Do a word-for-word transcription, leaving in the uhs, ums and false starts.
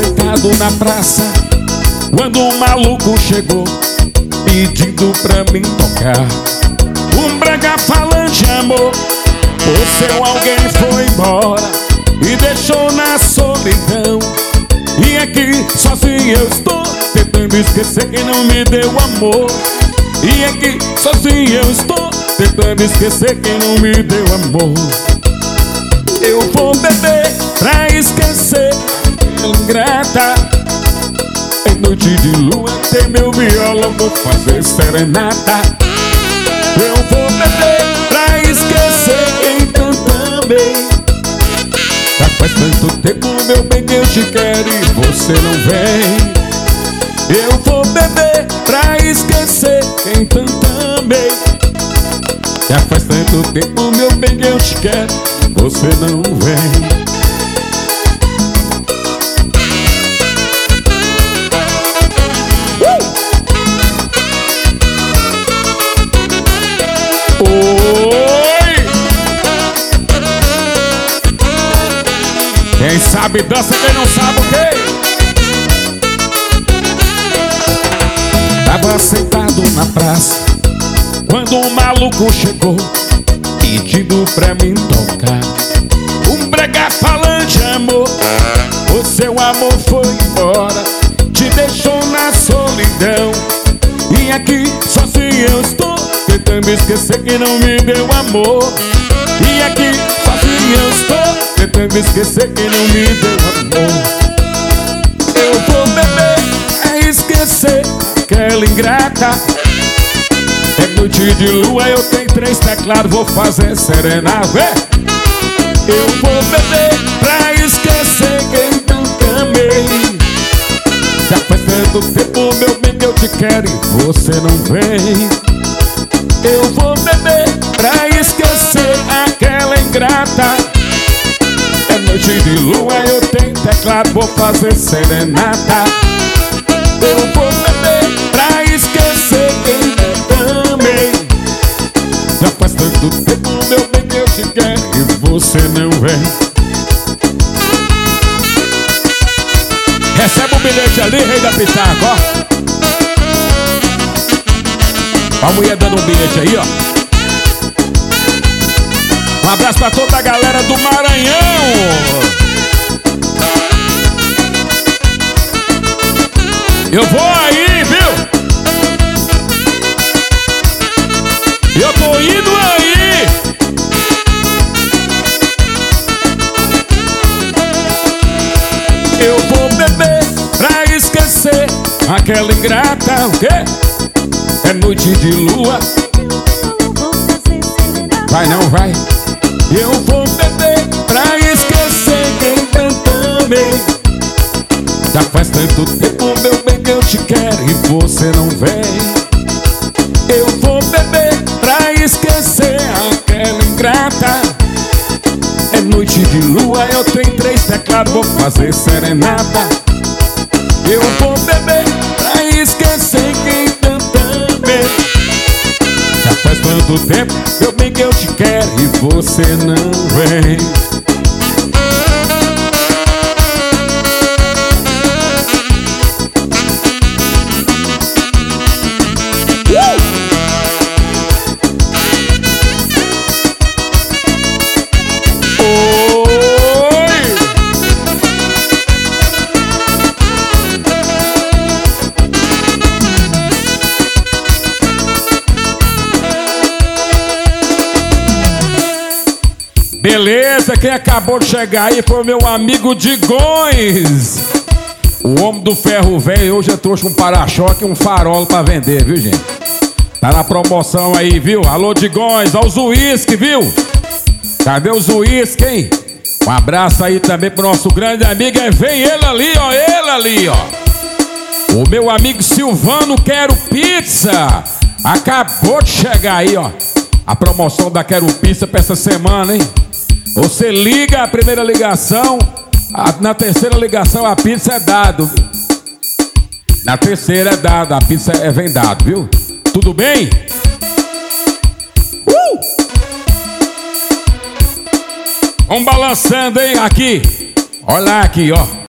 sentado na praça quando um maluco chegou pedindo pra mim tocar um brega falando de amor. O seu alguém foi embora e deixou na solidão, e aqui sozinho eu estou tentando esquecer quem não me deu amor. E aqui sozinho eu estou tentando esquecer quem não me deu amor. Eu vou beber pra esquecer ingrata. Em noite de lua tem meu violão, vou fazer serenata. Eu vou beber pra esquecer quem tanto amei. Já faz tanto tempo, meu bem, que eu te quero e você não vem. Eu vou beber pra esquecer quem tanto amei. Já faz tanto tempo, meu bem, que eu te quero, você não vem. Oi! Quem sabe dança, quem não sabe o quê? Tava sentado na praça quando um maluco chegou pedindo pra mim tocar um brega falando de amor. O seu amor foi embora, te deixou na solidão, e aqui sozinho eu estou tentando esquecer quem não me deu amor. E aqui sozinho eu estou tentando esquecer quem não me deu amor. Eu vou beber a esquecer aquela ingrata. É noite de lua, eu tenho três teclados, vou fazer serenata. Eu vou beber pra esquecer quem tanto amei. Já faz tanto tempo, meu bem, que eu te quero e você não vem. Eu vou beber pra esquecer aquela ingrata. É noite de lua, eu tenho teclado, vou fazer serenata. Eu vou beber pra esquecer quem eu amei. Já faz tanto tempo, meu bem, que eu te quero e você não vem. Recebe o bilhete ali, rei da pitaca, ó. A mulher dando um bilhete aí, ó. Um abraço pra toda a galera do Maranhão. Eu vou aí, viu? Eu tô indo aí. Eu vou beber pra esquecer aquela ingrata. O quê? É noite de lua. Vai não, vai. Eu vou beber pra esquecer quem tanto amei. Já faz tanto tempo, meu bem, que eu te quero e você não vem. Eu vou beber pra esquecer aquela ingrata. É noite de lua, eu tenho três teclados, vou fazer serenata. Eu vou beber pra esquecer quem tanto amei. Já faz tanto tempo, meu bem, que eu te quero e você não vem. Beleza, quem acabou de chegar aí foi o meu amigo Digões, o homem do ferro velho. Hoje eu trouxe um para-choque e um farol pra vender, viu, gente? Tá na promoção aí, viu? Alô, Digões, ó os uísque, viu? Cadê os uísque, hein? Um abraço aí também pro nosso grande amigo. É, vem ele ali, ó, ele ali, ó. O meu amigo Silvano Quero Pizza acabou de chegar aí, ó. A promoção da Quero Pizza pra essa semana, hein? Você liga a primeira ligação, a, na terceira ligação a pizza é dado. Na terceira é dado, a pizza é vendado, viu? Tudo bem? Uh! Vamos balançando, hein? Aqui. Olha lá aqui, ó.